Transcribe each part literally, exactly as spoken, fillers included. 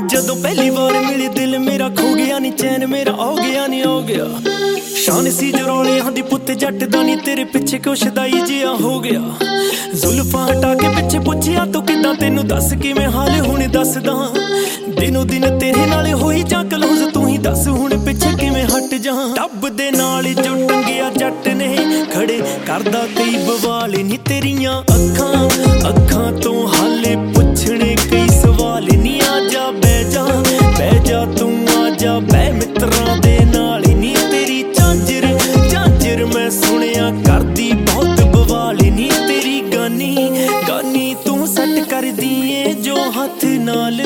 ਜਦੋਂ ਪਹਿਲੀ ਵਾਰ ਮਿਲੇ ਦਿਲ ਮੇਰਾ ਖੋ ਗਿਆ ਨੀ, ਚੈਨ ਮੇਰਾ ਹੋ ਗਿਆ ਨੀ ਹੋ ਗਿਆ। ਸ਼ਾਨ ਸੀ ਜਰੌਲਿਆਂ ਦੀ ਪੁੱਤ ਜੱਟ ਦਾ ਨੀ, ਤੇਰੇ ਪਿੱਛੇ ਕਿਉਂ ਸ਼ਦਾਈ ਜਿਹਾ ਹੋ ਗਿਆ। ਜ਼ੁਲਫਾਂ ਹਟਾ ਕੇ ਪਿੱਛੇ ਪੁੱਛਿਆ ਤੂੰ ਕਿੱਦਾਂ, ਤੈਨੂੰ ਦੱਸ ਕਿਵੇਂ ਹਾਲ ਹੁਣ ਦੱਸਦਾ। ਦਿਨੋ ਦਿਨ ਤੇਰੇ ਨਾਲ ਹੋਈ ਜਾਂ ਕਲੋਜ਼, ਤੂੰ ਹੀ ਦੱਸ ਹੁਣ ਪਿੱਛੇ ਕਿਵੇਂ ਹਟ ਜਾ। ਟੱਬ ਦੇ ਨਾਲ ਜੋ ਟੰਗਿਆ ਜੱਟ ਨੇ ਖੜੇ ਕਰਦਾ ਕਈ ਬਵਾਲ ਨੀ, ਤੇਰੀਆਂ ਅੱਖਾਂ ਅੱਖਾਂ ਤੋਂ ਹਾਲੇ ਪੁੱਛਣੇ ਕਈ ਸਵਾਲ ਨੀ। ਆ ਜਾ ਬਹਿ ਜਾ ਬਹਿ ਜਾ ਤੂੰ ਆ ਜਾ ਬਹਿ ਮਿੱਤਰਾਂ ਦੇ ਨਾਲ ਨੀ, ਤੇਰੀ ਝਾਂਜਰ ਝਾਂਜਰ ਮੈਂ ਸੁਣਿਆ ਕਰਦੀ ਬਹੁਤ ਬਵਾਲ ਨੀ। ਤੇਰੀ ਗਾਨੀ ਗਾਨੀ ਤੂੰ ਸੱਟ ਕਰਦੀ ਏ ਜੋ ਹੱਥ ਨਾਲ।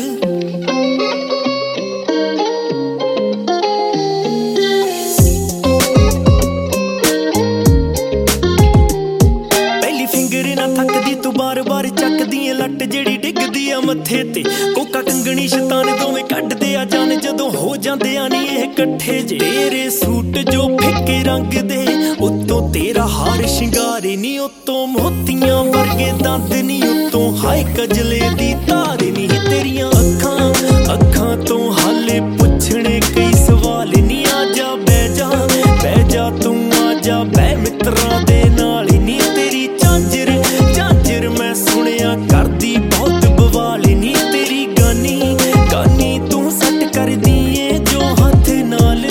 ਥੱਕਦੀ ਤੂੰ ਬਾਰ ਬਾਰ ਚੱਕਦੀ ਏ ਲੱਟ ਜਿਹੜੀ ਡਿੱਗਦੀ ਆ ਮੱਥੇ ਤੇ। ਕੋਕਾ ਕੰਗਣੀ ਸ਼ੈਤਾਨ ਦੋਵੇਂ ਕੱਢਦੇ ਆ ਜਾਨ ਜਦੋਂ ਹੋ ਜਾਂਦੇ ਆ ਨੀ ਇਹ ਇਕੱਠੇ ਜੇ। ਤੇਰੇ ਸੂਟ ਜੋ ਫਿੱਕੇ ਰੰਗ ਦੇ ਉੱਤੋਂ ਤੇਰਾ ਹਾਰ ਸ਼ਿੰਗਾਰੇ ਨੀ, ਉੱਤੋਂ ਮੋਤੀਆਂ ਵਰਗੇ ਦੰਦ ਨੀ, ਉੱਤੋਂ ਹਾਏ ਕਜਲੇ ਦੀ ਧਾਰ ਨੀ। ਤੇਰੀਆਂ ਅੱਖਾਂ ਅੱਖਾਂ ਤੋਂ ਹਾਲੇ ਪੁੱਛਣੇ ਕਈ ਸਵਾਲ ਨੀ। ਆ ਜਾ ਬਹਿ ਜਾ ਬਹਿ ਜਾ ਤੂੰ ਆ ਜਾ ਬਹਿ ਮਿੱਤਰਾਂ ਦੇ ਨਾਲ ਨੀ, ਤੇਰੀ ਝਾਂਜਰ ਝਾਂਜਰ ਮੈਂ ਸੁਣਿਆ ਕਰਦੀ ਬਹੁਤ ਬਵਾਲ ਨੀ। ਤੇਰੀ ਗਾਨੀ ਗਾਨੀ ਤੂੰ ਸੱਟ ਕਰਦੀ ਏ ਜੋ ਹੱਥ ਨਾਲ।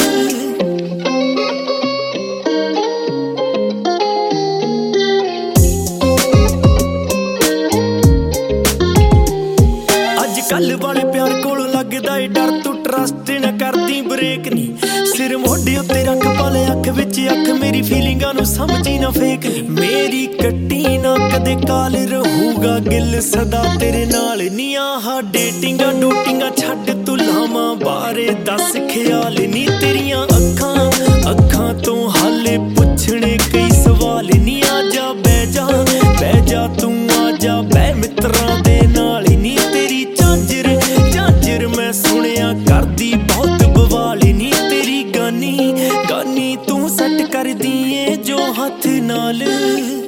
ਅੱਜ ਕੱਲ ਵਾਲੇ ਪਿਆਰ ਕੋਲੋਂ ਲੱਗਦਾ ਏ ਡਰ, ਤੂੰ ਟਰਸਟ ਨਾ ਕਰਦੀ ਬ੍ਰੇਕ ਨੀ। ਸਿਰ ਮੋਢੇ ਉੱਤੇ ਰੱਖ ਪਾਲੇ ਅੱਖ ਵਿੱਚ ਅੱਖ, ਮੇਰੀ ਫੀਲਿੰਗਾਂ ਨੂੰ ਸਮਝੀ ਨਾ ਫੇਕ ਨੀ। ਮੇਰੀ ਕੱਟੀ ਨਾ ਕਦੇ ਕਾਲ ਰਹੂਗਾ ਗਿੱਲ ਸਦਾ ਤੇਰੇ ਨਾਲ ਨੀ। ਆਹ ਡੇਟਿੰਗਾਂ ਡੂਟਿੰਗਾਂ ਛੱਡ ਤੂੰ ਲਾਵਾਂ ਬਾਰੇ ਦੱਸ ਖਿਆਲ ਨੀ। ਤੇਰੀਆਂ ਅੱਖਾਂ ਅੱਖਾਂ ਤੋਂ ਹਾਲੇ ਪੁੱਛਣੇ ਕਈ ਸਵਾਲ ਨੀ। ਆ ਜਾ ਬਹਿ ਜਾ ਬਹਿ ਜਾ ਤੂੰ ਆ ਜਾ ਬਹਿ ਮਿੱਤਰਾਂ ਦੇ ਨਾਲ ਨੀ, ਤੇਰੀ ਝਾਂਜਰ ਝਾਂਜਰ ਮੈਂ ਸੁਣਿਆ ਕਰਦੀ ਬਹੁਤ ਬਵਾਲ ਨੀ। ਤੇਰੀ ਗਾਨੀ ਗਾਨੀ ਤੂੰ ਸੱਟ ਕਰਦੀ ਏ ਜੋ ਹੱਥ ਨਾਲ।